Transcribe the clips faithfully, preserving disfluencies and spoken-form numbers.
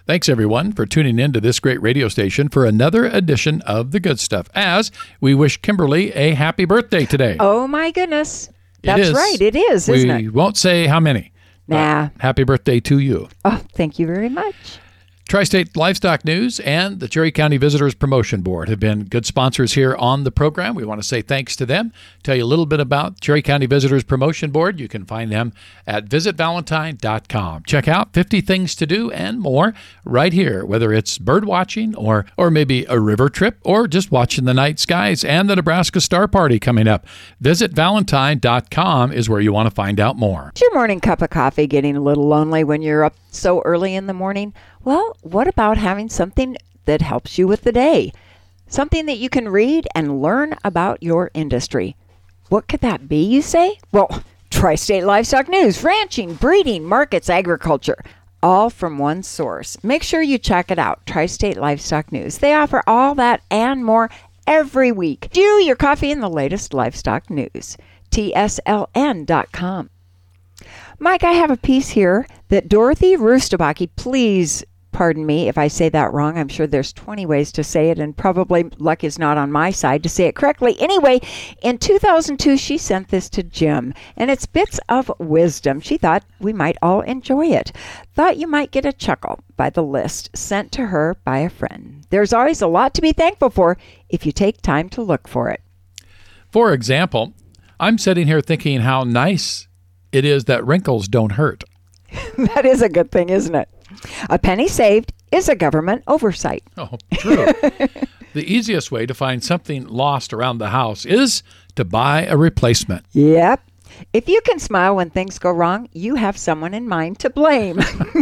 Thanks, everyone, for tuning in to this great radio station for another edition of The Good Stuff, as we wish Kimberly a happy birthday today. Oh, my goodness. It That's is. right. It is, isn't we it? won't say how many. Nah. Happy birthday to you. Oh, thank you very much. Tri-State Livestock News and the Cherry County Visitors Promotion Board have been good sponsors here on the program. We want to say thanks to them. Tell you a little bit about Cherry County Visitors Promotion Board. You can find them at visit valentine dot com. Check out fifty things to do and more right here, whether it's bird watching or, or maybe a river trip or just watching the night skies and the Nebraska Star Party coming up. visit valentine dot com is where you want to find out more. Is your morning cup of coffee getting a little lonely when you're up so early in the morning? Well, what about having something that helps you with the day? Something that you can read and learn about your industry. What could that be, you say? Well, Tri-State Livestock News, ranching, breeding, markets, agriculture, all from one source. Make sure you check it out, Tri-State Livestock News. They offer all that and more every week. Do your coffee in the latest livestock news. T S L N dot com. Mike, I have a piece here that Dorothy Roostabaki, please pardon me if I say that wrong. I'm sure there's twenty ways to say it, and probably luck is not on my side to say it correctly. Anyway, in two thousand two, she sent this to Jim, and it's bits of wisdom. She thought we might all enjoy it. Thought you might get a chuckle by the list sent to her by a friend. There's always a lot to be thankful for if you take time to look for it. For example, I'm sitting here thinking how nice it is that wrinkles don't hurt. That is a good thing, isn't it? A penny saved is a government oversight. Oh, true. The easiest way to find something lost around the house is to buy a replacement. Yep. If you can smile when things go wrong, you have someone in mind to blame.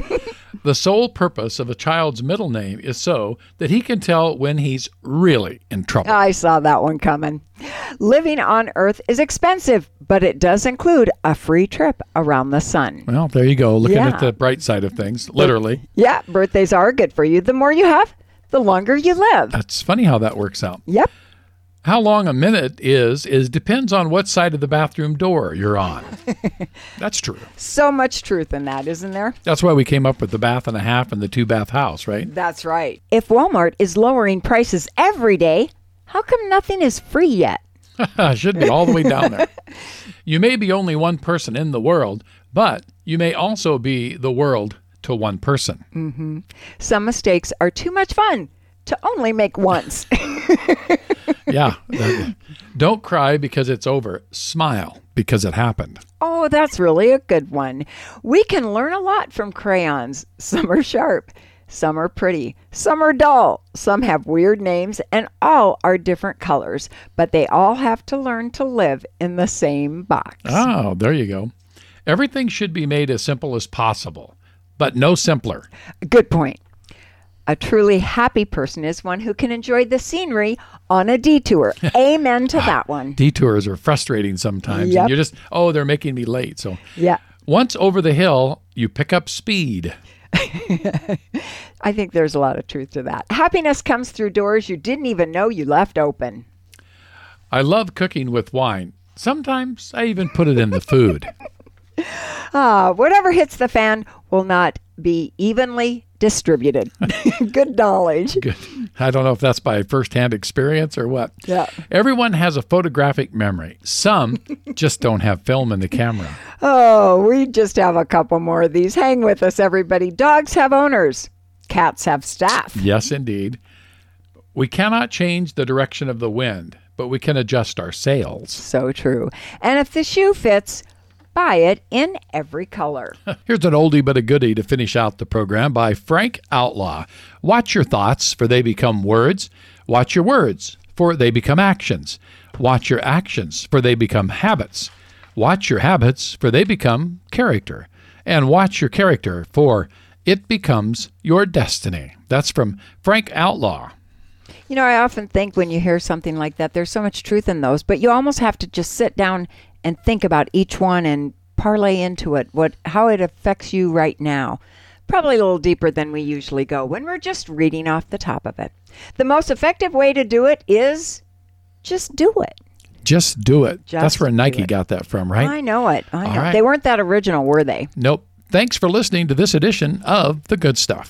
The sole purpose of a child's middle name is so that he can tell when he's really in trouble. I saw that one coming. Living on Earth is expensive, but it does include a free trip around the sun. Well, there you go, looking Yeah. at the bright side of things, literally. Yeah, birthdays are good for you. The more you have, the longer you live. That's funny how that works out. Yep. How long a minute is, is depends on what side of the bathroom door you're on. That's true. So much truth in that, isn't there? That's why we came up with the bath and a half and the two bath house, right? That's right. If Walmart is lowering prices every day, how come nothing is free yet? Should be all the way down there. You may be only one person in the world, but you may also be the world to one person. Mm-hmm. Some mistakes are too much fun to only make once. Yeah. Don't cry because it's over. Smile because it happened. Oh, that's really a good one. We can learn a lot from crayons. Some are sharp, some are pretty, some are dull, some have weird names, and all are different colors, but they all have to learn to live in the same box. Oh, there you go. Everything should be made as simple as possible, but no simpler. Good point. A truly happy person is one who can enjoy the scenery on a detour. Amen to that one. Detours are frustrating sometimes. Yep. And you're just, oh, they're making me late. So Yeah. once over the hill, you pick up speed. I think there's a lot of truth to that. Happiness comes through doors you didn't even know you left open. I love cooking with wine. Sometimes I even put it in the food. Ah, whatever hits the fan will not be evenly distributed. Good knowledge. Good. I don't know if that's by firsthand experience or what. Yeah. Everyone has a photographic memory. Some just don't have film in the camera. Oh, we just have a couple more of these. Hang with us, everybody. Dogs have owners. Cats have staff. Yes, indeed. We cannot change the direction of the wind, but we can adjust our sails. So true. And if the shoe fits, buy it in every color. Here's an oldie but a goodie to finish out the program by Frank Outlaw. Watch your thoughts, for they become words. Watch your words, for they become actions. Watch your actions, for they become habits. Watch your habits, for they become character. And watch your character, for it becomes your destiny. That's from Frank Outlaw. You know, I often think when you hear something like that, there's so much truth in those, but you almost have to just sit down and think about each one and parlay into it, what how it affects you right now. Probably a little deeper than we usually go when we're just reading off the top of it. The most effective way to do it is just do it. Just do it. Just That's where do Nike it. got that from, right? I know it. I All know. right. They weren't that original, were they? Nope. Thanks for listening to this edition of The Good Stuff.